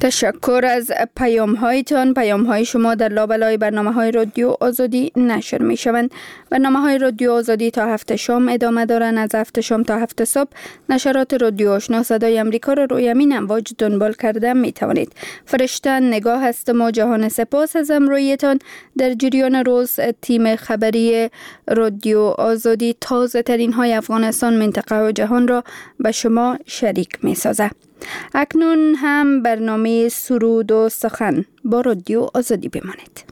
تشکر از پیام هایتان. پیام های شما در لابلای برنامه های رادیو آزادی نشر می شوند. برنامه های رادیو آزادی تا هفت شام ادامه دارند. از هفت شام تا هفت صبح نشرات رادیو آشنا صدای امریکا را روی امین امواج دنبال کرده می توانید. فرشته نگاه هستم و جهان سپاس از همراهیتان. در جریان روز تیم خبری رادیو آزادی تازه ترین های افغانستان، منطقه و جهان را به شما شریک می سازد. اکنون هم برنامه سرود و سخن با رادیو آزادی بمانید.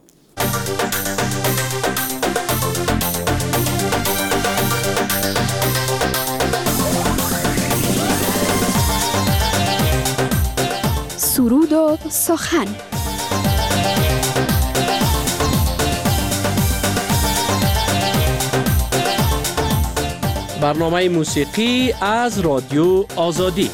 سرود و سخن. برنامه موسیقی از رادیو آزادی.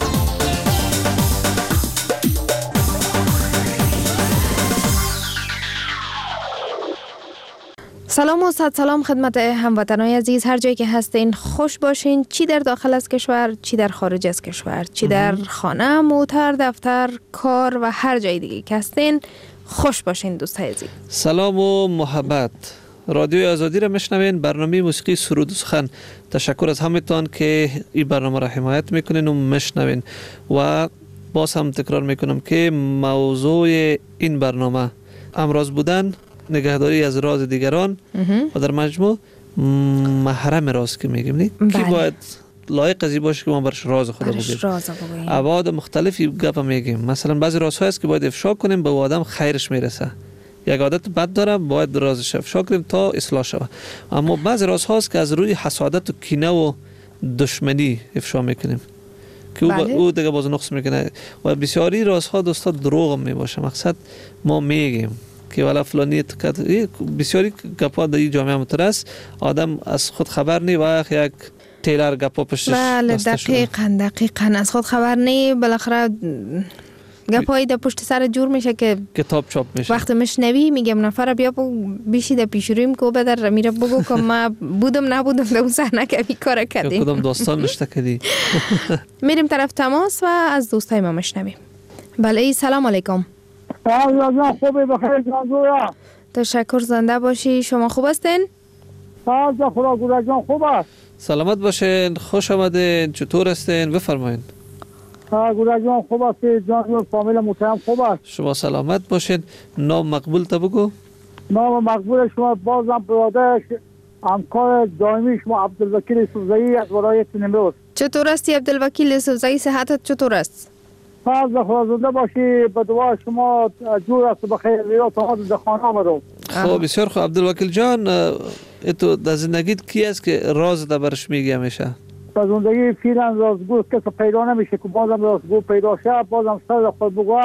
سلام و صد سلام خدمت هموطنان عزیز، هر جایی که هستین خوش باشین، چی در داخل از کشور، چی در خارج از کشور، چی در خانه، موتر، دفتر، کار و هر جای دیگه که هستین خوش باشین دوستای عزیز. سلام و محبت. رادیو آزادی را میشنوین، برنامه موسیقی سرود و سخن. تشکر از همتان که این برنامه را حمایت میکنین و میشنوین. و باز هم تکرار میکنم که موضوع این برنامه امراض بودن، نگهداری از راز دیگران و در مجموع محرم راز که میگیم نه کی باید لایق ازی باشه که ما برش راز خود بگیم. ابعاد مختلفی گپ میگیم. مثلا بعضی رازها هست که باید افشا کنیم به آدم خیرش میرسه. یک عادت بد داره باید رازش افشا کنیم تا اصلاح شود. اما بعضی رازها هست که از روی حسادت و کینه و دشمنی افشا میکنیم که او دیگه باز نقص میکنه. و بسیاری رازها دوستا دروغ میباشه. مقصد ما میگیم که والا فلانی بسیاری گپا در این جامعه مترس آدم از خود خبر نی و یک تیلر گپا پشتش بله دقیقاً از خود خبر نی، بالاخره گپایی در پشت سر جور میشه که کتاب چاپ میشه. وقتی مشنوی میگم نفر بیا بیشی در پیشرویم که بدر میره بگو که ما بودم نبودم در اون صحنه که این کار کردیم، کدام داستان نشته کردی. میریم طرف تماس و از دوستای ما مشنویم. بله سلام علیکم. سلام خوبه بخیر جان. تشکر، زنده باشی. شما خوب هستین؟ سلام خدا گورا جان خوب است. سلامت باشین، خوش آمدین. چطور هستین؟ بفرمایید. گورا جان خوب است جان، فامیل محترم خوب است. شما سلامت باشین. نام مقبول تا بگو. نام مقبول شما بازم برادر همکار دائمی شما عبدالوکیل یوسفزئی از ولایت نیمروز. چطور هستی عبدالوکیل یوسفزئی؟ صحتت چطور است؟ فضل خدا زنده باشی، به دعا شما جور است بخیر. زیرا تا در خانه آمدم. خب بسیار خوب عبدالوکیل جان، تو در زندگیت کی است که راز در برش میگی همیشه؟ در زندگی فعلا رازگو کسی پیدا نمیشه که بازم رازگو پیدا شه، بازم سر خود بگو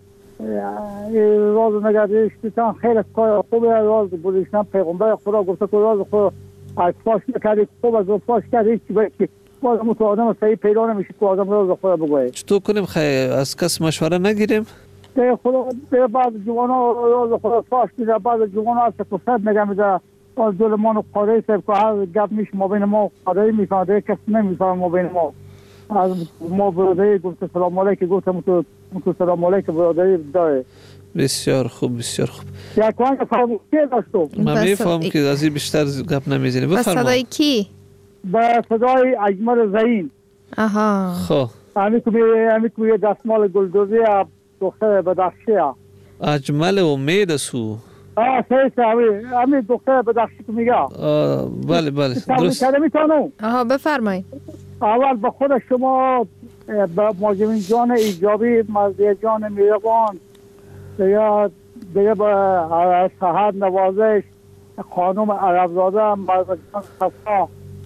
راز نگردش بیتان خیلی کار خوبه. راز بودشتن پیغمبر خدا گفته که راز خود از فاش نکردی خوب از فاش کردی که بازم تو آدم صحیح پیدا نمیشه که آدم راز خود بگوه. چطور کنیم خیلی از کس مشوره نگیریم؟ به خدا به بعض جوانا راز خود فاش میده، بعض جوانا هست که صد نگه میده از دل ما و قادری صاحب که هر گپ میشه ما بین ما قادری میفهمده کسی نمیفهمه ما بین ما. از ما برادری گفت سلام علیکم، گفتم تو سلام علیکم برادری داره. بسیار خوب بسیار خوب. یک وقت فرموشی داشتم. من میفهم که از این بیشتر گپ نمیزنی. بفرما. با صدای کی؟ با صدای اجمل زعیم. آها. خب همین که دستمال گلدوزی دختر بدخشی. اجمل امید سو. صحیح همین دختر بدخشی که میگه. بله درست. آها بفرمایید. اول به خود شما، به ماجمین جان ایجابی، مرضیه جان میربان، دیگه به صحت نوازش خانم عربزاده، مرضیه جان صفا،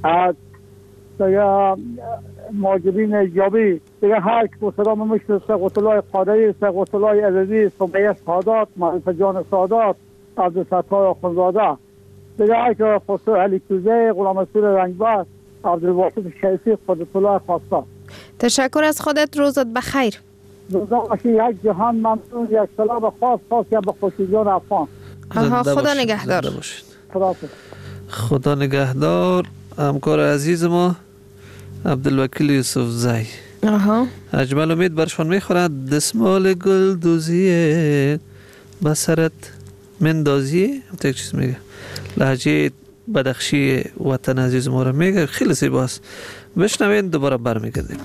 دیگه ماجمین ایجابی، دیگه هر که سلام میشه سقوطلای قادری، سقوطلای عزیزی، سمیه سادات، معرفه جان سادات، عبدالستار آخونزاده، دیگه هر که خسرو علی کوزه، غلام رسول رنگبر، عبدالواسط شریفی، خودتولای خواسته. تشکر از خودت، روزت بخیر. روزا باشی. یک جهان ممنون، یک سلام خاص یا به خوشی جان افغان. خدا نگهدار. خدا نگهدار. همکار عزیز ما عبدالوکیل یوسفزئی. اجمل امید برشان میخورد دستمال گل دوزیه بسرت مندازیه یک چیز میگه لهجه بدخشی وطن عزیز ما رو میگه خیلی زیباست بشنوین دوباره برمیگردیم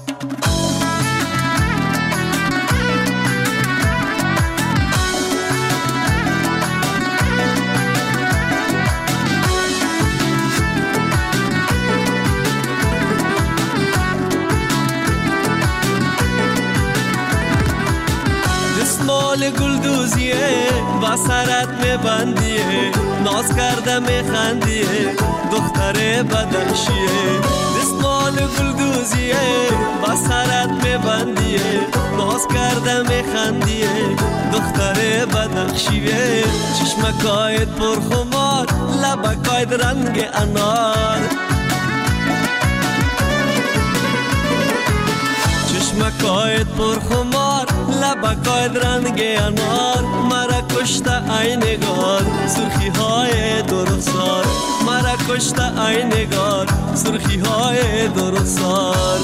دستمال گلدوزیه با سرت میبندیه ناز کرده میخندیه دختر بدخشیه دستمال گلدوزیه با سرت میبندیه ناز کرده میخندیه دختر بدخشیه چشمکایت پرخمار لبکایت رنگ انار چشمکایت پرخمار لبکایت رنگ انار مرا کشته ای نگار سرخی های درخسار مرا کشته ای نگار سرخی های درخسار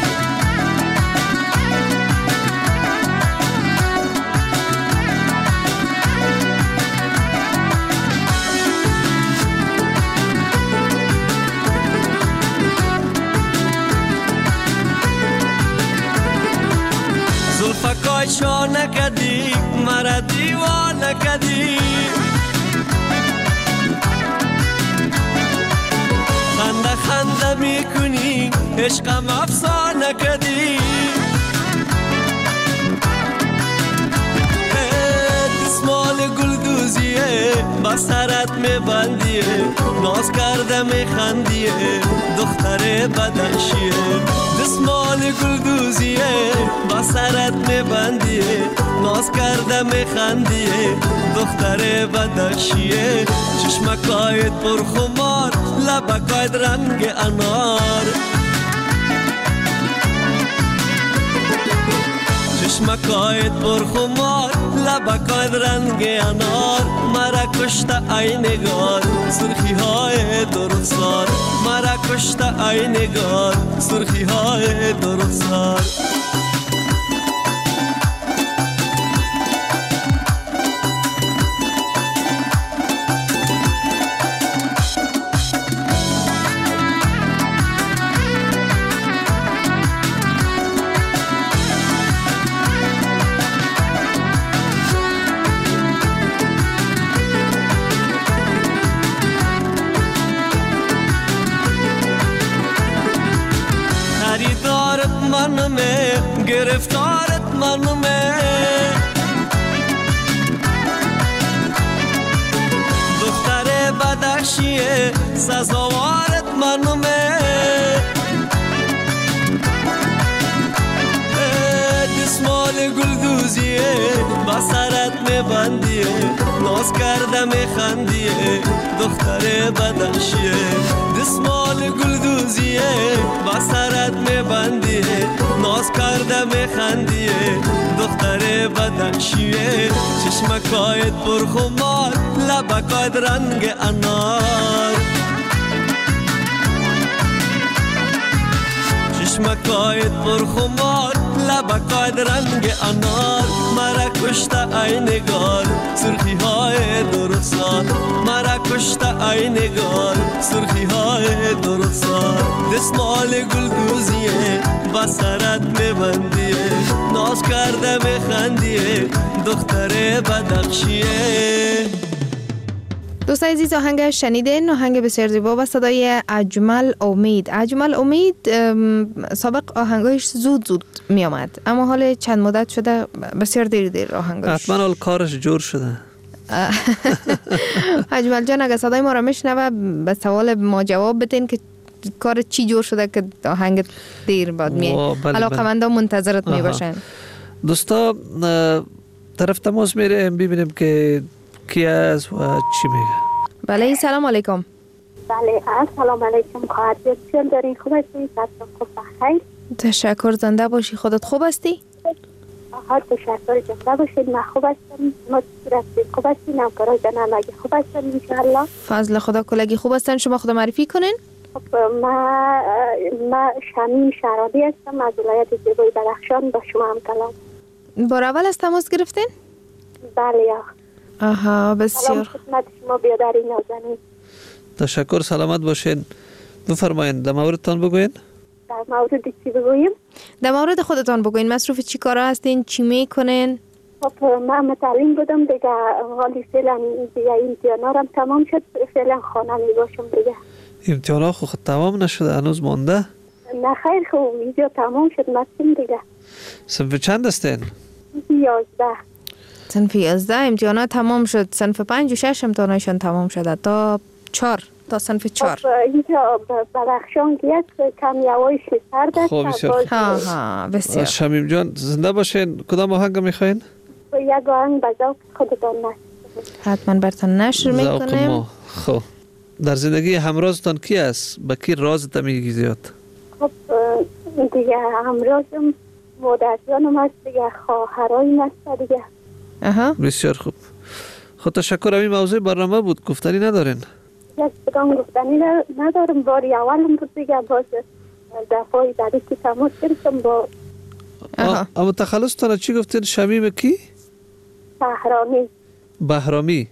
زلفکای شانه کدی مرا دیوانه کدی خنده خنده میکنی عشقم افسانه کدی دستمال گلدوزیه با سرت میبندیه ناز کرده میخندیه دختر بدخشیه دستمال گلدوزیه با سرت میبندیه ناز کرده میخندیه دختر بدخشیه چشمکایت پرخمار لبکایت رنگ انار چشمکایت پرخمار لبکایت رنگ انار مرا کشته ای نگار سرخی های درخسار مرا کشته ای نگار سرخی های درخسار منمه گرفتارت منمه دختر بدخشیه سزاوارت منمه دستمال گلدوزیه با سرت میبندیه ناز کرده میخندیه دختر بدخشیه دستمال گلدوزیه با سرت میبندیه ناز کرده میخندیه دختر بدخشیه چشمکایت پرخمار لبکایت رنگ انار چشمکایت پرخمار لبکایت رنگ انار مرا کشته ای نگار سرخی های درخسار مرا کشته ای نگار سرخی های درخسار دستمال گلدوزیه با سرت میبندیه ناز کرده میخندیه دختر بدخشیه. دوستان عزیز آهنگ شنیدین، آهنگ بسیار زیبا با صدای اجمل امید. اجمل امید سابق آهنگایش زود می آمد، اما حال چند مدت شده بسیار دیر آهنگایش. حتما حال کارش جور شده. اجمل جان اگه صدای ما را میشنوه به سوال ما جواب بدین که کار چی جور شده که آهنگ دیر بعد میاد. علاقه‌مندان منتظرت می باشن. دوستا طرف تماس میریم ببینیم که کی است و چی میگه. بله سلام علیکم. بله سلام علیکم. خواهر جان دارین خوب هستین؟ خوب بخیر. تشکر، زنده باشی. خودت خوب هستی؟ تشکر، زنده باشید. من خوب هستم. ما خوب هستین؟ همکارای جانم اگه خوب هستن انشاءالله. فضل خدا کلگی خوب هستن. شما خود معرفی کنین. ما شمیم شرابی هستم از ولایت زیبای بدخشان. با شما هم کلام. بار اول از تماس گرفتین؟ بله یا. آها بسیار. سلام خدمت شما بیاداری نازنین. تشکر، سلامت باشین. بفرمایید در موردتان بگوین. در مورد چی بگویم؟ در مورد خودتان بگوین. مصروف چی کارا هستین؟ چی میکنین؟ خب من متعلم بودم دیگه، حالی فعلا دیگه امتحانا هم تمام شد، فعلا خانه می باشم دیگه. امتحانا خود تمام نشده، هنوز مانده؟ نه خیر، خوب اینجا تمام شد مستیم دیگه. صنف چند هستین؟ 11. صنف 11 امتحانات تمام شد. صنف 5 و 6 امتحانایشان تمام شده تا 4 تا صنف 4. خب اینجا بدخشان که است کم یوایش سرد است. خب بسیار ها بسیار. شمیم جان زنده باشین. کدام آهنگ میخواین؟ یک آهنگ به ذوق خودتان نشر. حتما براتون نشر میکنیم. خب در زندگی همرازتان کی است؟ با کی رازت میگی زیاد؟ خب دیگه همرازم مادر جانم هست دیگه، خواهرای هست دیگه. بسیار خوب. خود تشکر. این موضوع برنامه بود، گفتنی ندارین؟ یک بدان گفتنی ندارم. باری اولم بود دیگه، باز دفعی بعدی که تماس گرفتم با اما تخلصتان چی گفتین؟ شمیم کی؟ شهرامی. بهرامی.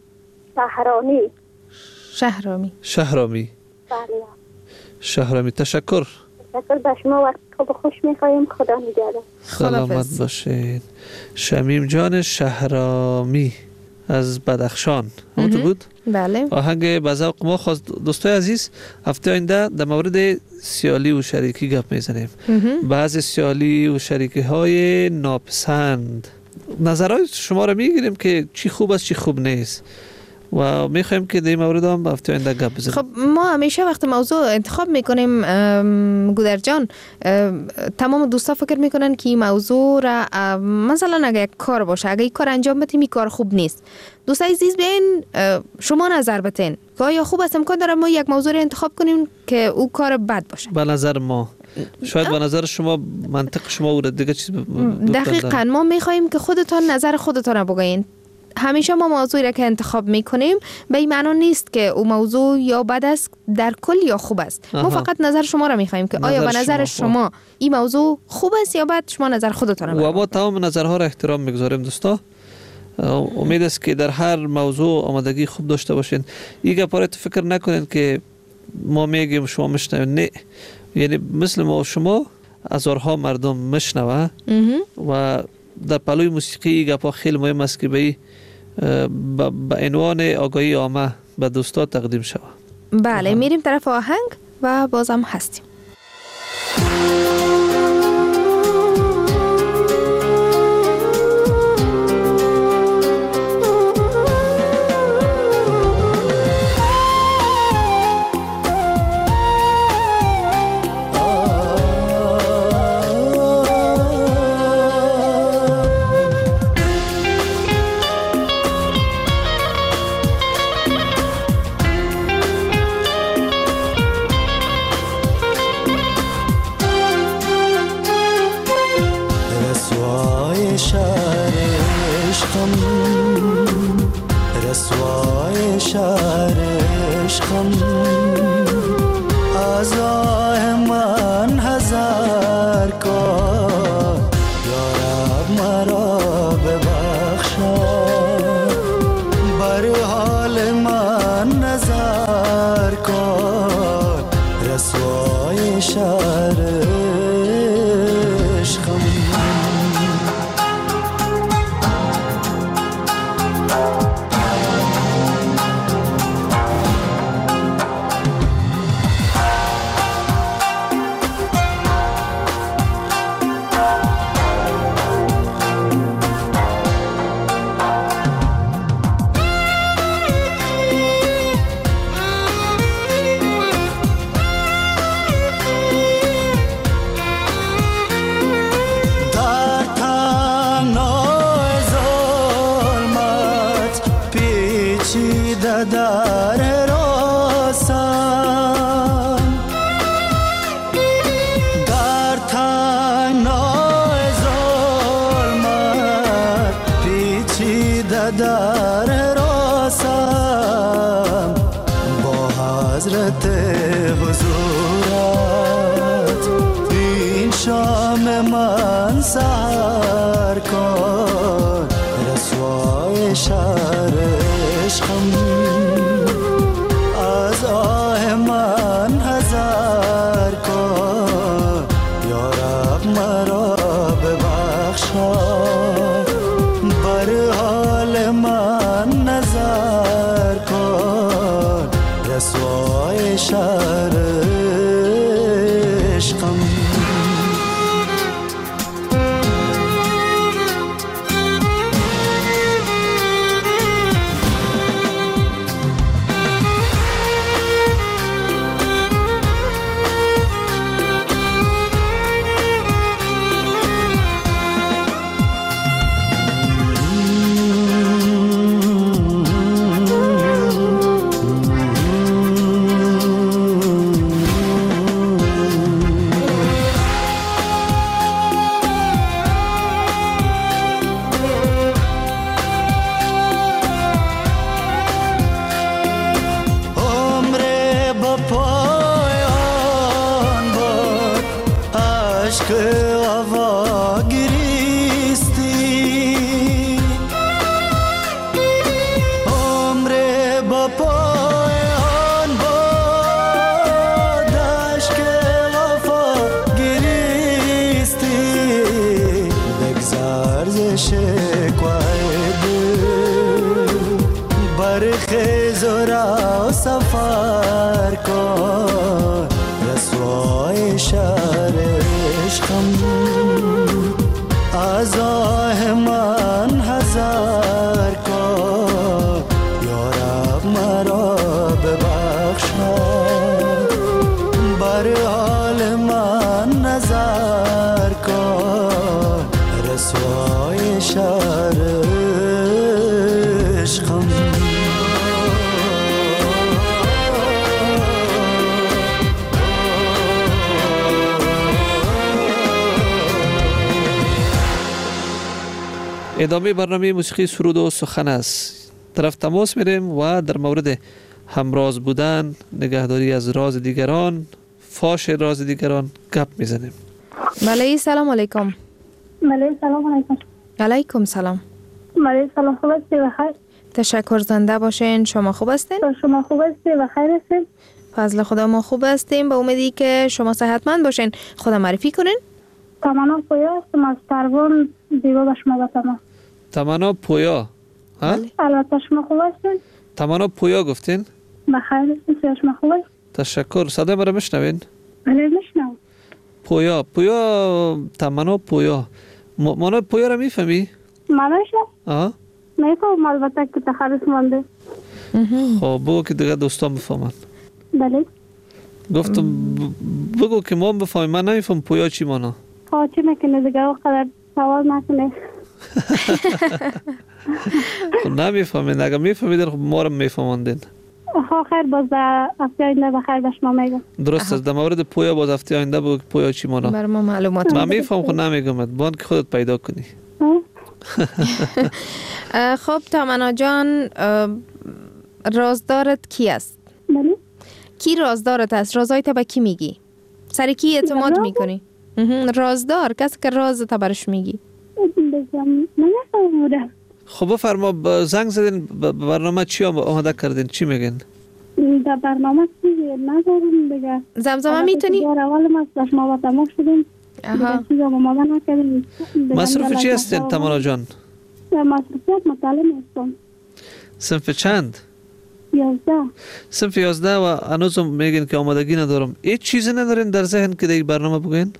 شهرامی. بله. شهرامی. تشکر. به شما وقت خوب خوش میخواییم. خدا نگهدار. سلامت باشین. شمیم جان شهرامی از بدخشان همونطور بود؟ بله. آهنگ به ذوق ما خواست. دوستای عزیز، هفته آینده در مورد سیالی و شریکی گپ میزنیم. بعضی سیالی و شریکی های ناپسند، نظرهای شما را میگیریم که چی خوب است چی خوب نیست و میخوایم که در این مورد هم هفته آینده گپ بزنیم. خب ما همیشه وقت موضوع انتخاب میکنیم گودر جان، تمام دوستا فکر میکنن که این موضوع را مثلا اگه یک کار باشه، اگه این کار انجام بدیم این کار خوب نیست. دوستای عزیز بیاین شما نظر بتین که آیا خوب است امکان داره ما یک موضوع را انتخاب کنیم که او کار بد باشه. به نظر ما شاید به نظر شما منطق شما او دیگه چیز دقیقاً ما میخوایم که خودتان نظر خودتان را بگوین. همیشه ما موضوعی را که انتخاب میکنیم به این معنی نیست که او موضوع یا بد است در کل یا خوب است. ما فقط نظر شما را میخوایم که آیا به نظر شما این موضوع خوب است یا بد. شما نظر خودتان را و ما تمام نظرها را احترام میگذاریم دوستا. امید است که در هر موضوع آمادگی خوب داشته باشین. این گپا فکر نکنین که ما میگیم شما میشنوین. نه، یعنی مثل ما و شما هزارها مردم میشنوه و در پلوی موسیقی گپا خیلی مهم است که به عنوان آگاهی عامه به دوستا تقدیم شود. بله، میریم طرف آهنگ و بازم هستیم. رسوای شهر عشقم، از آه من هزار کار، یا رب مرا ببخشا، بر حال من نظر کن، رسوای شهر عشقم. در راستم در تنهای ظلمت پیچیده در راستم با حضرت سهر کن رسوای شهر عشقم از آه من حذر کن یا رب مرا ببخشا بر حال من نظر کن رسوای شهر عشقم سفر کن رسوای شهر عشقم از آه من حذر کن یا رب مرا ببخشا بر حال من نظر کن رسوای شهر عشقم ادامه برنامه موسیقی سرود و سخن است. طرف تماس میریم و در مورد همراز بودن، نگهداری از راز دیگران، فاش راز دیگران گپ میزنیم. بله سلام علیکم. بله سلام علیکم. علیکم سلام. بله سلام، خوب هستی و خیر؟ تشکر، زنده باشین. شما خوب هستین؟ شما خوب هستی و خیر هستین؟ فضل خدا ما خوب هستیم، به امیدی که شما صحتمند باشین. خدا معرفی کنین. تمنا پویا هستم از تربون، دیگه به شما بتمام. تمنا پویا؟ البته شما خوب هستین؟ تمنا پویا گفتین؟ بخیر هستین، شما خوب هستین؟ تشکر. صدای مرا میشنوین؟ بله میشنوم. پویا تمنا پویا مانا پویا را میفهمی؟ ماناش؟ آها میفهم، البته که تخصص مانده. خب بگو که دیگه دوستان بفهمن. بله گفتم بگو که ما بفهمیم. من نمیفهم پویا چی مانا. چی میکنه دیگه وقت سوال نکنه. خب نمیفهمین، اگه میفهمیدین خب ما رو میفهماندین. خیر، باز هفته آینده بخیر به شما میگم. درست است. در مورد پویا باز هفته آینده بگو پویا چی مانا. بر ما معلومات من میفهم خود نمیگم، باید که خودت پیدا کنی. خب تمنا جان، رازدارت کی است؟ بله. کی رازدارت است؟ رازایت به کی میگی؟ سر کی اعتماد میکنی؟ رازدار، کسی که رازت برش میگی. من نفهمیدم. خب بفرما، زنگ زدین برنامه چی آماده کردین؟ چی میگین؟ در برنامه چی نداریم دیگه. زمزمه میتونی؟ اول ما از ما تمام شدیم. دیگه آماده نکردیم. مصروف چی هستین تمنا جان؟ مصروفیت مطالعه هستم. صنف چند؟ 11. صنف 11 و هنوز میگین که آمادگی ندارم. هیچ چیزی ندارین در ذهن که دیگه برنامه بگین؟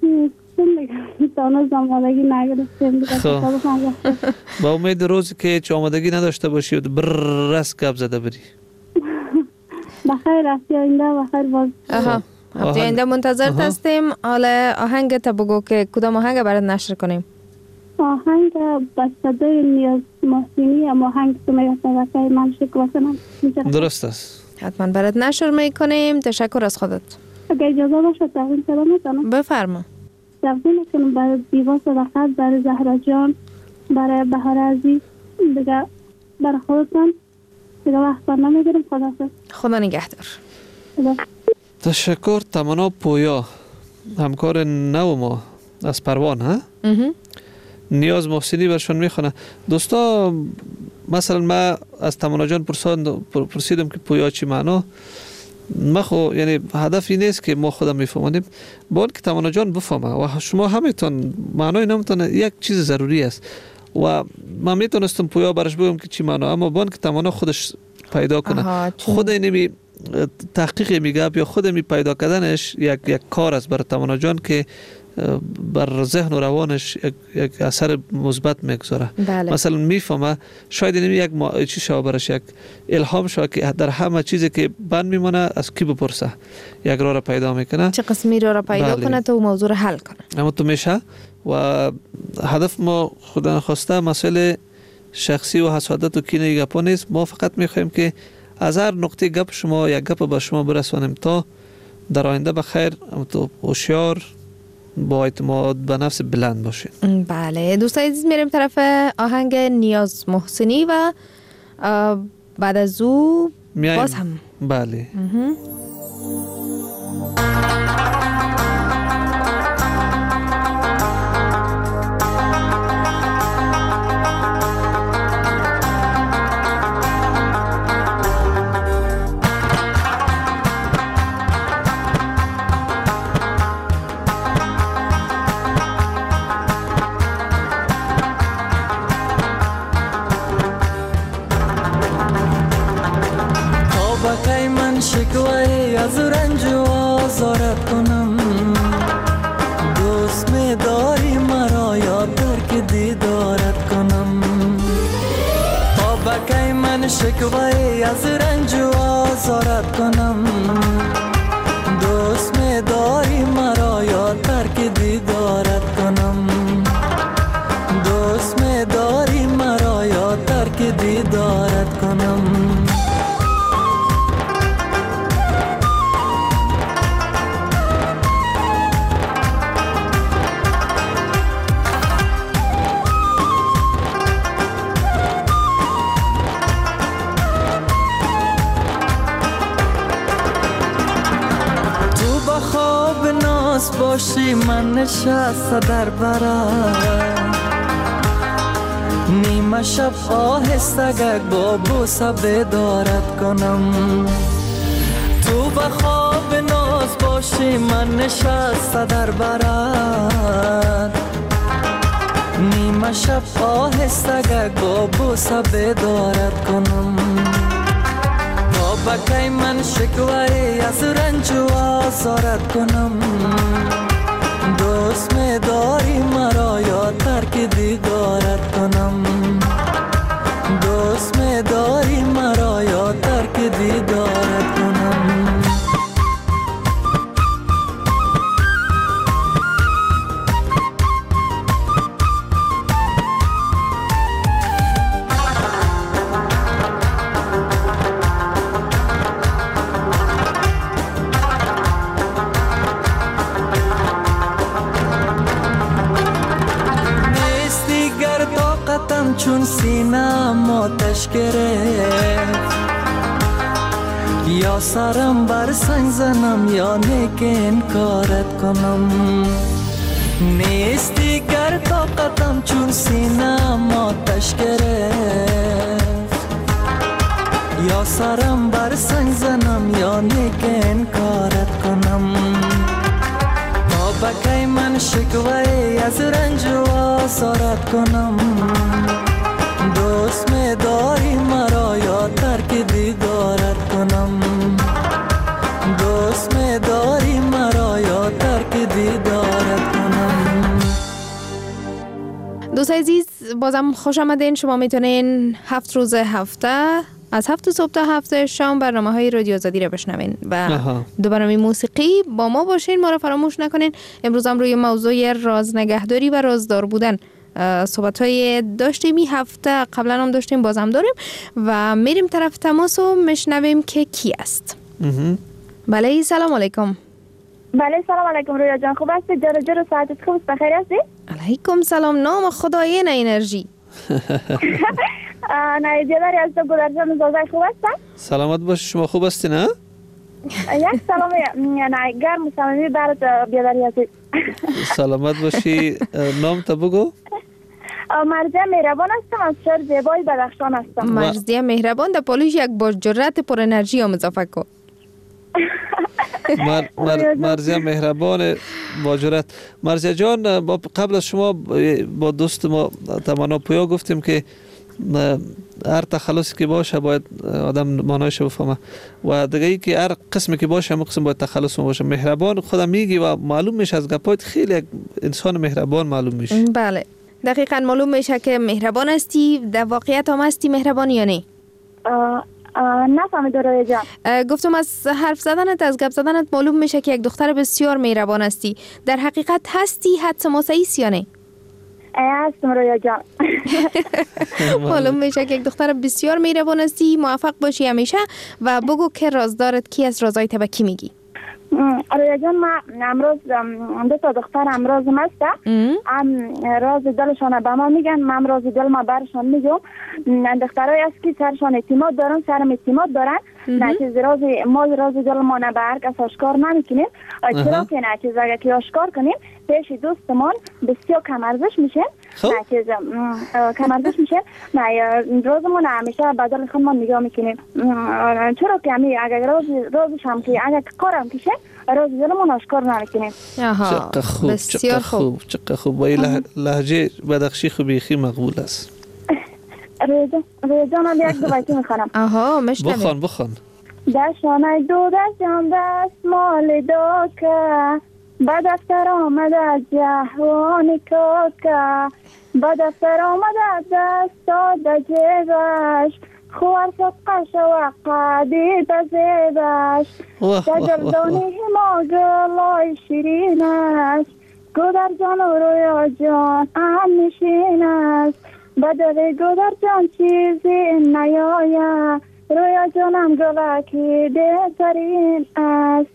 هنوز آمادگی نگرفتیم. با امید روزی که هیچ آمادگی نداشته باشی و بررس گپ زده بری. بخیر، هفته آینده بخیر باز. هفته آینده منتظر هستیم. حالا آهنگ تا بگو که کدام آهنگ برات نشر کنیم؟ آهنگ با صدای نیاز محسینی، اما آهنگ که میگفتم که من شکواسنم. درست است. حتما برات نشر میکنیم. تشکر از خودت. اگه اجازه باشه تقدیم صدا میکنم. بفرما. تقدیم میکنم برای دیوا صداقت، برای زهرا جان، برای بهار عزیز، دیگه برای خودتان. دیگه وقت بر نمیگیرم. خدا نگهدار. تشکر. تمنا پویا همکار نو ما از پروان ها نیاز محسنی برشان میخونه. دوستا مثلا ما از تمنا جان پرسیدم که پویا چی معنا. ما خو یعنی هدف این نیست که ما خودم میفهمیم، با اون که تمنا جان بفهمه و شما همتون معنای نمیتونه یک چیز ضروری است و من میتونستم پویا برش بگم که چی معنا، اما با اون که تمنا خودش پیدا کنه. خود اینمی تحقیق میگه یا خود می پیدا کردنش یک کار است برای تمنا جان که بر ذهن و روانش یک اثر مثبت میگذاره. بله. مثلا میفهمه شاید این یک چیز شو برش یک الهام شو که در همه چیزی که بند میمونه از کی بپرسه یک راه را پیدا میکنه، چه قسمی راه را پیدا کنه تا موضوع را حل کنه. اما تو میشه و هدف ما خدا نخواسته مسئله شخصی و حسادت و کینه گپا نیست. ما فقط میخوایم که از هر نقطه گپ شما یک گپ به شما برسونیم تا در آینده بخیر تو هوشیار با اعتماد به نفس بلند باشید. بله دوستان عزیز میریم طرف آهنگ نیاز محسنی و بعد از او باز هم بله شکوه از رنج و آزارت کنم، دوست می داری مرا یا ترک دیدارت کنم. تا بکی من شکوه از رنج و آزارت کنم، دوست می داری مرا یا ترک دیدارت کنم. دوست می داری مرا یا ترک دیدارت کنم. باشی من نشسته در برم، نیمه شب آهسته با بوسه بیدارت کنم. تو به خواب ناز باشی من نشسته در برم، نیمه شب آهسته با بوسه بیدارت کنم. بکی من شکوه از رنج و آزارت کنم، دوست می داری مرا یا ترک دیدارت کنم. دوست می داری مرا یا ترک دیدارت کنم. چون سینم آتش گرفت، یا سرم بر سنگ زنم یا نیک انکارت کنم. نیستی گر طاقتم چون سینم آتش گرفت، یا سرم بر سنگ زنم یا نیک انکارت کنم. بکی من شکوه از رنج و آزارت کنم، دوست می داری مرا یا ترک دیدارت کنم. دوست می داری مرا یا ترک دیدارت کنم. دوست عزیز بازم خوش آمدین. شما میتونین 7 روز هفته از 7 صبح تا 7 شام برنامه های رادیو آزادی را بشنوین و دو برنامه موسیقی با ما باشین. ما را فراموش نکنین. امروز هم روی موضوع راز نگهداری و رازدار بودن صحبت های داشتیم. این هفته قبلا هم داشتیم، باز هم داریم و میریم طرف تماس و میشنویم که کی است. بله سلام علیکم. بله سلام علیکم رویا جان، خوب هستی؟ جر ساعتت خوب است؟ بخیر هستی؟ علیکم سلام. نام خدای نه انرژی. نه دیداری از تو گذشتن زوزای خوب هستن؟ سلامت باشی. شما خوب هستی نه؟ یک سلام گرم و صمیمی برات بیادری عزیز. سلامت باشی. نام تا بگو. مرزیه مهربان هستم، از شهر زیبای بدخشان هستم. مرزیه مهربان در پالوش یک با جرأت پر انرژی هم اضافه کن. مرزیه مهربان با جرأت. مرزیه جان، قبل از شما با دوست ما تمنا پویا گفتیم که هر تخلصی که باشه باید آدم معنایش بفهمه و دیگه ای که هر قسمی که باشه هم قسم باید تخلص باشه. مهربان خودم میگی و معلوم میشه از گپایت خیلی یک انسان مهربان معلوم میشه. بله دقیقاً معلوم میشه که مهربان هستی. در واقعیت هم هستی مهربان یا نه؟ نفهمید رویا جان. گفتم از حرف زدنت، از گپ زدنت معلوم میشه که یک دختر بسیار مهربان هستی. در حقیقت هستی؟ حدس مسایی یا نه؟ هستم رویا جان. معلوم میشه که یک دختر بسیار مهربان هستی. موفق باشی همیشه و بگو که رازدارت کی از رازای به کی میگی؟ رویا جان، ما امروز دو تا دختر امروز هسته، راز دلشان به ما میگن، من راز دل ما برشان میگم. دخترای است که سرشان اعتماد دارن، سرم اعتماد دارن، نه چیز ما راز دل ما نه به هر کس آشکار نمیکنیم. چرا که نه چیز اگر که آشکار کنیم پیش دوستمان بسیار کم ارزش میشه. نه چیز کم ارزش میشه. نه روزمون همیشه بدل خودمان نگاه میکنیم. چرا که همی اگر روزش هم که اگر کارم کشه راز دلمون آشکار نمیکنیم. چقدر خوب، بسیار خوب، چقدر خوب. با این لهجه بدخشی خوبی خی مقبول است. رویا جان هم یک دو بیتی میخوانم. مشنویم. بخوان. دشانه دو دستم دست مال داد که به دفتر آمد از جهان کاد که به دفتر آمد از دست داد جیبش خوار صدقش و قدی بزیبش دجلدانی ما گلای شیرینش گودر جان و رویا جان هم نشین است بدل گودر جان چیزی نیاید رویا جانم گلکی دلترین است.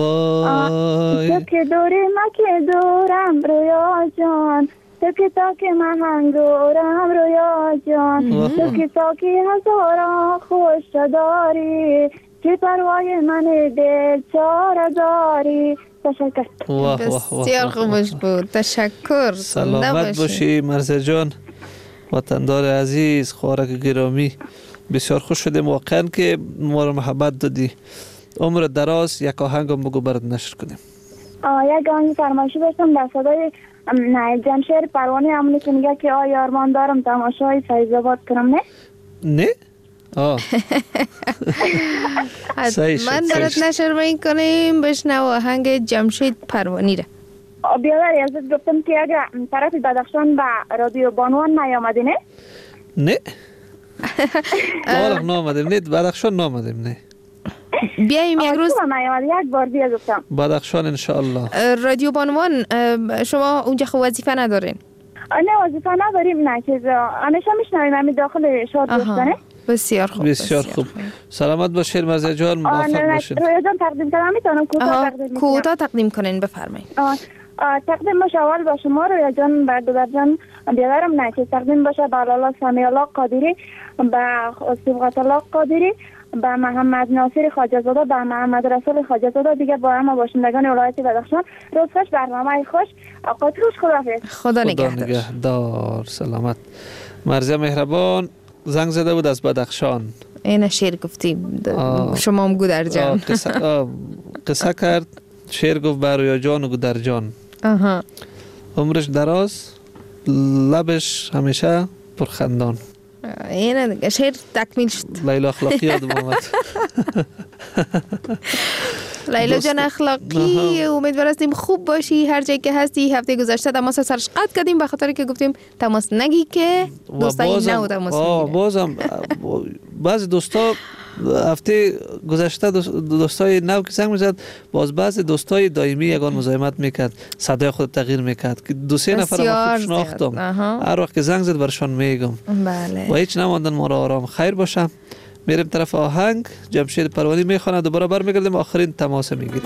تو که دوری ما که دورم رویا جان، تو که تا که من هنگورم رویا جان، تو که تا که هزاران خوش داری که پروای من دل چاره داری. تشکر. بسیار خوبش بود. تشکر. سلامت باشی مرزیه جان، وطندار عزیز، خوارک گرامی. بسیار خوش شدیم واقعا که ما رو محبت دادی. عمر دراز. یک آهنگم بگو برات نشر کنیم. یک آهنگ فرمایشی داشتم در صدای جمشید پروانی، همونی که میگه که آیا ارمان دارم تماشای فیض‌آباد کنم. نه من برات نشر میکنیم. بشنو آهنگ جمشید پروانی را. بیادر ازت گفتم که اگر طرف بدخشان به رادیو بانوان نیامدی نه بالغ نامدیم، نه بدخشان نامدیم. نه بیاییم یک روز یک بار بیا گفتم بدخشان انشاءالله. رادیو بانوان شما اونجا خب وظیفه ندارین؟ نه وظیفه نداریم. نه چیز همیشه میشنویم همین داخل شاد دوستانه. بسیار خوب. بسیار خوب. سلامت باشید مرزیه جان، موفق باشید. رویا جان تقدیم کنم میتونم کوتاه تقدیم کنین بفرمایید. تقدیم باشه اول با شما رویا جان، به دودر جان بیادرم. نه چیز تقدیم باشه به لالا سمی الله قادری، به صبغت الله قادری، به محمد ناصر خواجه‌زاده، به محمد رسول خواجه‌زاده، دیگه با همه باشندگان ولایت بدخشان. روز خوش، برنامه خوش. اوقات روز خداحافظ. خدا نگهدار. سلامت. مرزیه مهربان زنگ زده بود از بدخشان. این شعر گفتیم شما هم گودر جان. قصه کرد، شعر گفت بر رویا جان و گودر جان. عمرش دراز، لبش همیشه پرخندان. اینه دیگه شعر تکمیل شد. لیلا اخلاقی یادم آمد. لیلا جان اخلاقی، امیدوار هستیم خوب باشی هر جایی که هستی. هفته گذشته تماس سرش قطع کردیم به خاطر که گفتیم تماس نگی که دوستای نو تماس میگیره. بازم بعضی دوستا هفته گذشته دوستای نو که زنگ میزد، باز بعضی دوستای دائمی یگان مزاحمت میکرد، صدای خود تغییر میکرد که دو سه نفر ما خوب شناختم. هر وقت که زنگ زد برشان میگم. بله. و هیچ نماندن ما را آرام. خیر باشه. میریم طرف آهنگ. جمشید پروانی میخونه، دوباره برمیگردیم آخرین تماس میگیریم.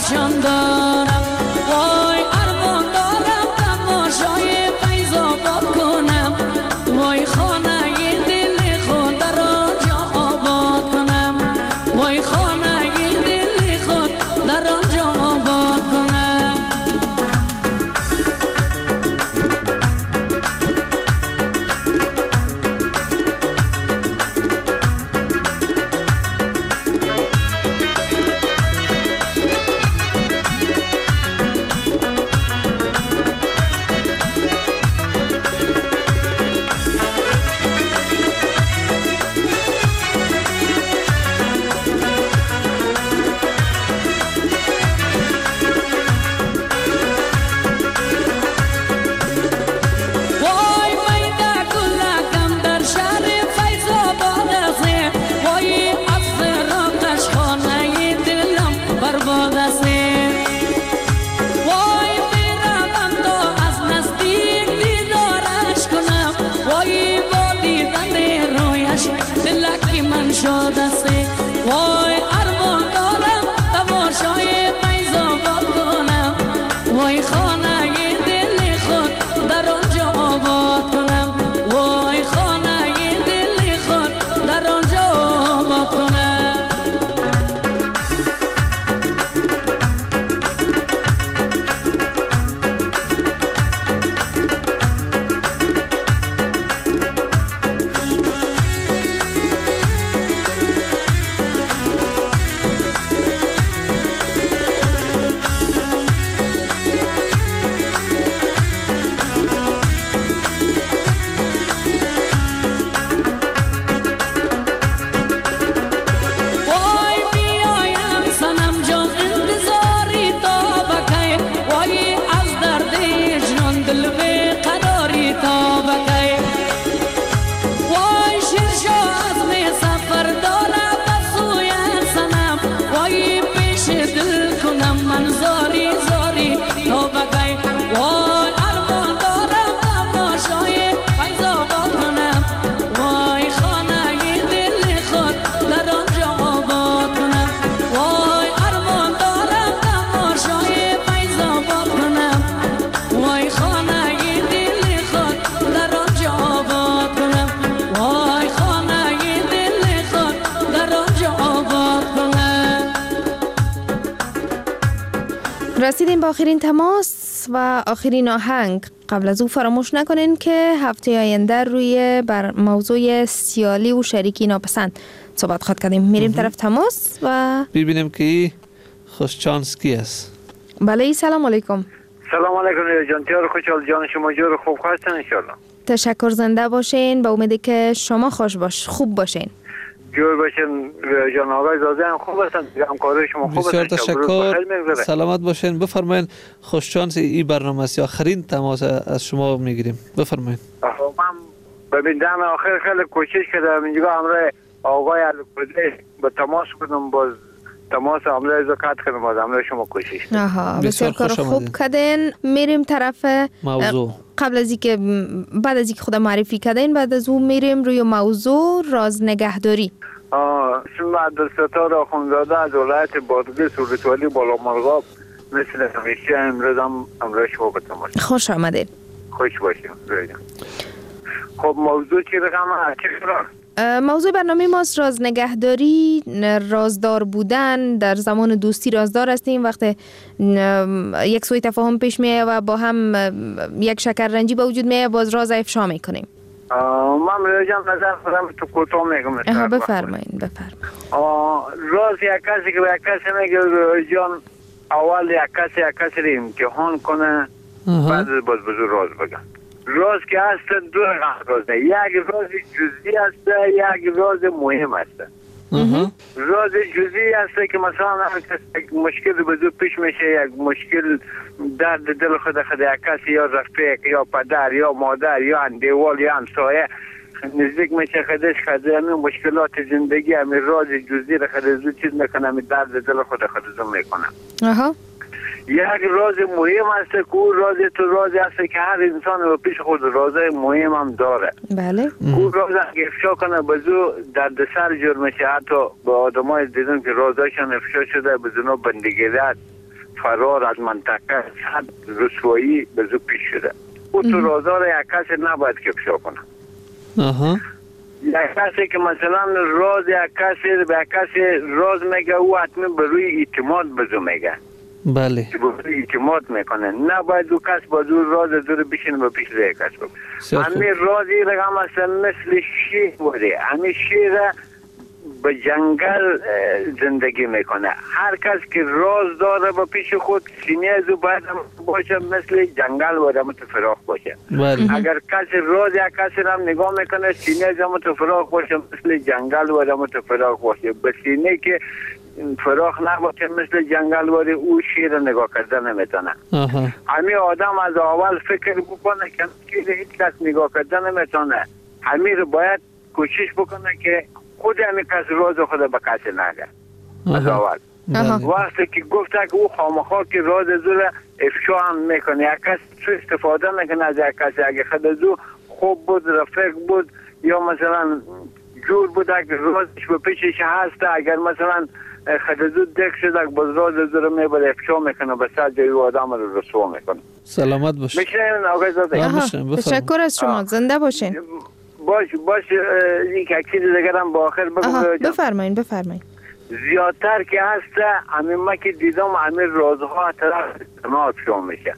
نشان دارم وای ارمان دارم تماشای فیض آباد کنم وای خانه دل خود در آنجا آباد کنم وای خانه دل خود در آنجا آباد کنم وای ارمان دارم تماشای فیض آباد کنم وای خانه دل خود در آنجا آباد کنم وای خانه دل خود در آنجا آباد کنم رسیدیم به آخرین تماس و آخرین آهنگ. قبل از او فراموش نکنین که هفته آینده روی بر موضوع سیالی و شریکی ناپسند صحبت خواهد کردیم. میریم طرف تماس و ببینیم که خوش چانس کی است. بله سلام علیکم. سلام علیکم جان تیار خوشحال جان شما جور خوب هستین ان شاء الله. تشکر زنده باشین. به امید که شما خوب باشین. جور باشین جان آقای زاده هم خوب هستن همکاری شما خوب هستن. بسیار تشکر سلامت باشین. بفرمایین خوش چانس این برنامه است. آخرین تماس از شما میگیریم بفرمایین. من ببینم آخر خیلی کوشش کردم اینجا همراه آقای الکوزی به تماس کنم باز تماس عمله از قطع کنم باز عمله شما کوشش کنم. بسیار کار خوب کردین. میریم طرف موضوع. قبل از اینکه بعد از اینکه خود معرفی کردین بعد از اون میریم روی موضوع راز نگهداری. اسم عبدالستار آخوندزاده از ولایت بادغیس ولسوالی بالامرغاب مثل همیشه امروز هم امروز شما به تماس. خوش آمدین. خوش باشیم. خب موضوع چی رقم موضوع برنامه ماست راز نگهداری، رازدار بودن. در زمان دوستی رازدار هستیم، وقت یک سوء تفاهم پیش میاد و با هم یک شکررنجی به وجود میاد باز راز افشا میکنیم. من راجم نظر خودم تو کوتاه میگم. بفرمایید. راز یک کسی که یک کسی میگه جان اول یک کسی رو امتحان کنه بعد باز بزرگ راز بگم. راز که هست دو رازه، یک راز جزئی است یک راز مهم است. راز جزئی است که مثلا یک مشکل بزرگ پیش میشه، یک مشکل درد دل خود یک کسی یا رفیق یا پدر یا مادر یا اندیوال یا همسایه نزدیک میشه خودش همین مشکلات زندگی همین راز جزئی را خود چیز میکنه، همین درد دل خود میکنه. یک راز مهم است که او رازی است که هر انسان و پیش خود رازای مهم هم داره. بله. او راز اگه افشا کنه بزو دردسر جور میشه. حتی با آدمای دیدن که رازایشان افشا شده بزنو بندگیرد فرار از منطقه صد رسوایی به زو پیش شده. او تو رازار یک کسی نباید که افشا کنه. یک کسی که مثلا راز یک کسی به یک کسی راز میگه او حتما به روی اعتماد بزو میگه. بله. به روی اعتماد میکنه. نباید دو کس با دو راز دور بشینه به پیش روی کس بگه. همین رازی رقم مثلا مثل شیر بوده. همین شیر به جنگل زندگی میکنه. هر کس که راز داره با پیش خود سینه ازو باید باشه مثل جنگل باید متفراغ باشه. اگر کسی راز یک کسی هم نگاه میکنه سینه ازو متفراغ باشه مثل جنگل باید متفراغ باشه. به سینه که فراغ نباشه مثل جنگل باید او شیر نگاه کرده نمیتونه. همین آدم از اول فکر بکنه که هیچ کس نگاه کرده نمیتونه. همین رو باید کوشش بکنه که خود همین کس راز خود به کسی نگه. از اول وقتی که گفته که او خامخواه که راز زور افشا هم میکنه. یک کس تو استفاده نکنه از یک کسی. اگه خود زو خوب بود رفیق بود یا مثلا جور بود که رازش به پیشش هست اگر مثلا خود زو دک شده که باز راز زور میبود افشا میکنه به سر جای او آدم رو رسوا میکنه. سلامت باشین. میشنین آقای زاده؟ تشکر از شما. زنده باشین. باش یک چیز دیگر هم با آخر بگم. بفرمایید. زیادتر که هست همین ما که دیدم همین رازها طرف ما افشا میشه.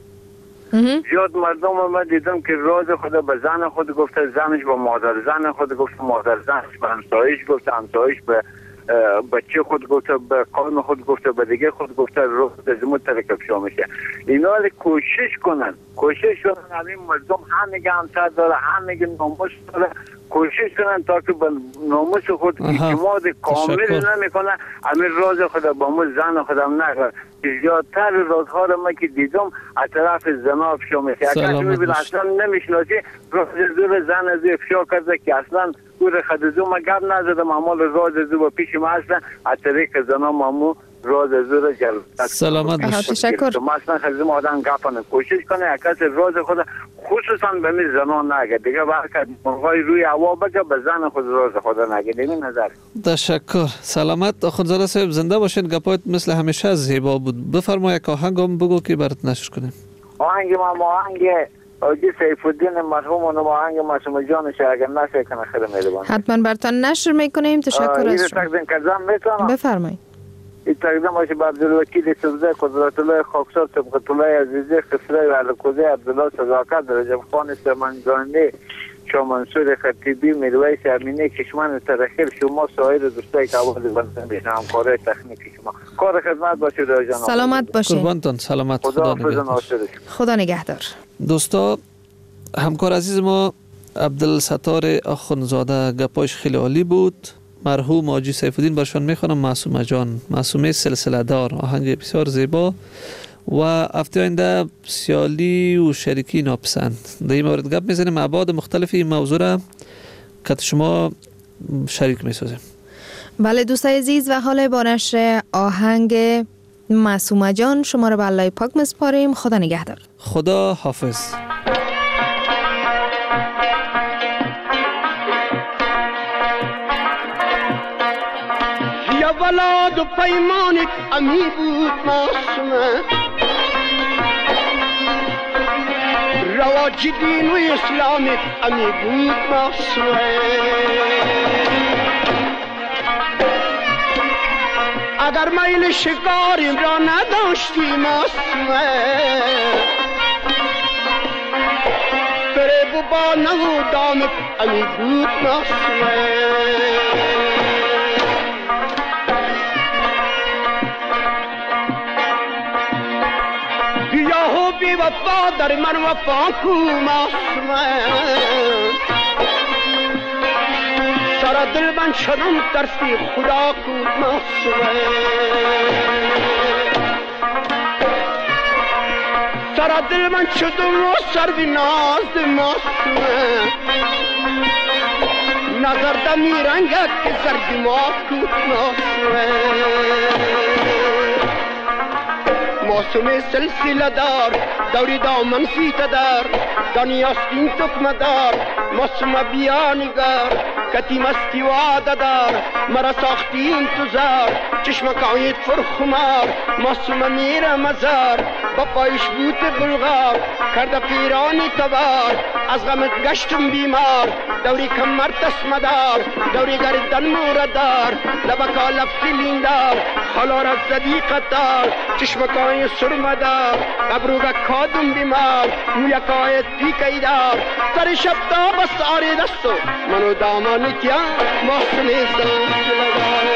زیاد مردم ما دیدم که راز خود به زن خود گفته، زنش به مادر زن خود گفته، مادر زنش به همسایش گفته، همسایش به بچه خود گفته، به قوم خود گفته، به دیگه خود گفته. روز زمون طرف افشا میشه. اینا کوشش کنن همین مردم همه همسر داره، همه ناموس داره، کوشش کنن تا که به ناموس خود اعتماد کامل نمیکنه. همین راز خود با مو زن خودم نگه. زیادتر رازها رو ما که دیدم از طرف زن افشا میشه. اگر میبینه اصلا نمیشناسی راز زور زن از افشا کرده که اصلا گوره خدزو ما گب نزدم اما راز زو با پیش ما اصلا از طریق زن مامو راز زور جلب. سلامت باشید. تشکر. ما اصلا خدزو آدم گپانه کوشش کنه یک کس راز خود خصوصا به می زنان نگه دیگه. وقت مرغای روی هوا بگه به زن خود راز خود نگه. دیگه نظر. تشکر. سلامت آخوندزاده صاحب. زنده باشین. گپایت مثل همیشه زیبا بود. بفرمایید یک آهنگم بگو که برات نشر کنیم. آهنگ ما آهنگ آجی سیف الدین مرحوم و آهنگ معصومه جانش اگر نشه کنه خیلی مهربان. حتما براتون نشر میکنیم. تشکر از شما. تقدیم کردم میتونم. بفرمایید. این تقدیم باشه به عبدالوکیل سبزه، قدرت الله خاکسار، سبقت الله عزیزی، خسروی و علکوزی، عبدالله صداقت، رجب خان سمنجانی، شاه منصور خطیبی، میرویس امینی، کشمن ترخیر، شما سایر دوستای که آواز بندن بیشن همکاره تکنیکی شما. کار خدمت باشید جناب. سلامت باشید. قربانتون. سلامت. خدا نگهدار. دوستا همکار عزیز ما عبدالستار آخوندزاده گپاش خیلی عالی بود. مرحوم حاجی سیف الدین برشان میخوانم معصومه جان، معصومه سلسله دار، آهنگ بسیار زیبا و هفته آینده سیالی و شریکی ناپسند در این مورد گپ میزنیم. ابعاد مختلف این موضوع را که شما شریک میسازیم. بله دوستای عزیز و حال با نشر آهنگ معصومه جان شما را به الله پاک مسپاریم. خدا نگهدار. خدا حافظ. ولاد و پیمانت امی بود معصومه، رواج دین و اسلامت امی بود معصومه. اگر میل شکاریم را نداشتی معصومه، فریب و با نمودامت امی بود معصومه. بی وفا در من وفا کو معصومه، سر دل من شدم ترسی خدا کو معصومه. سر دل من شدم و سر بی ناز معصومه، نظر دمی رنگت که سر دماغ کو معصومه. معصومه سلسله دار دوری دامن سیت دار، دنیاستین تکمه دار، معصومه بیانگر کتیم استیواد دار مرا ساختی انتظار چشمکایت فرخمار معصوم میره مزار با پایش بوت بلغار کرده پیرانی تبار از غمت گشتم بیمار دوری کمر تسمدار دوری گردن موردار لبکا لب سلیندار خلا را زدی قطار چشمکای سرمدار ابروگا کادم بیمار مویکای تیکیدار سر شب تا بس آری دستو منو دامانی کیا محسنی سنس لگار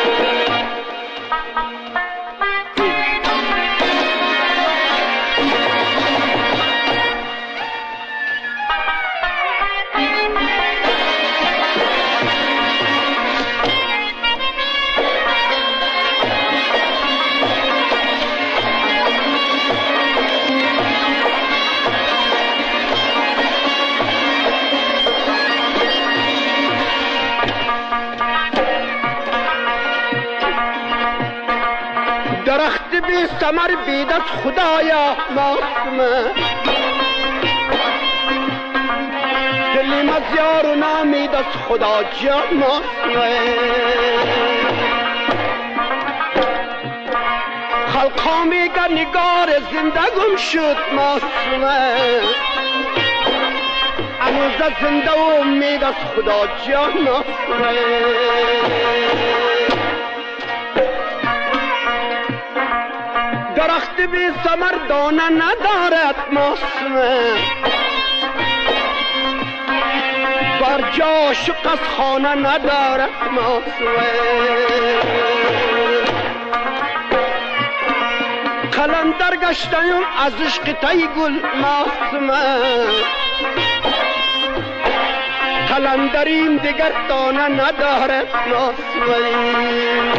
درخت بی ثمر بیدت خدایا معصومه دلی مزیار و نامید از خدا جان معصومه خلقا میگه نگار زندگم شد معصومه اموزه زنده و امید از خدا جان معصومه درخت بی ثمر دانه ندارد معصومه بر جا شق از خانه ندارد معصومه قلندر گشتیم از عشق تای گل معصومه قلندریم دیگر دانه ندارد معصومه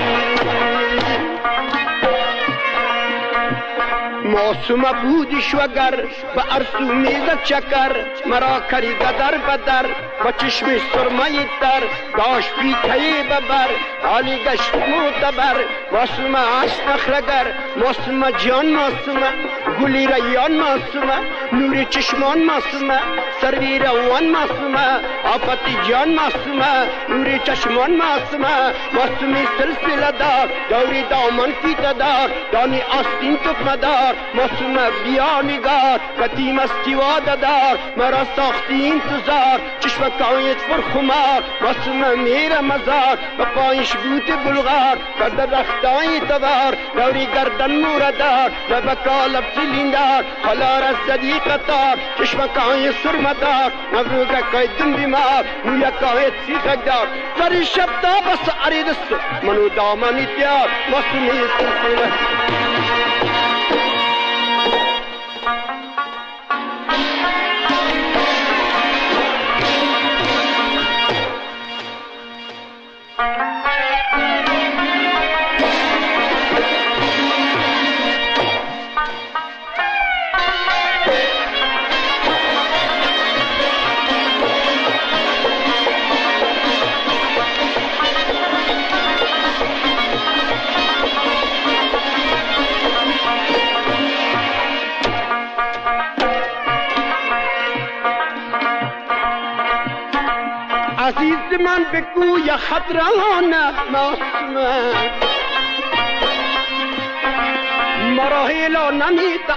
معصومه بودیش وگر به ارسو میزد چکر مرا کریده در بدر با چشم سرمه در داشت پیکهی ببر حالی گشت معتبر معصومه عشق نخلگر معصومه جان معصومه گلی ریان معصومه نور چشمان معصومه سروی روان معصومه آفتی جان معصومه نور چشمان معصومه معصومی سلسله دار دوری دامن فیته دار دانی آستین تکمه دار معصومه بیا نگار کتیم استیواد دار مرا ساختی انتظار چشمکایت فرخمار معصومه میره مزار و پایش بوت بلغار کرده رختای تبار دوری گردن موردار لبکا لب سلیندار خلا را زدی قطار چشمکای سرمدار نبروگکای دن بیمار مویکای سیخک دار سر شب تا بس عریدستو منو دامانی تیار معصومی سلسله عزیز من بگو یا خطرانه معصومه مرا هیلا نمیده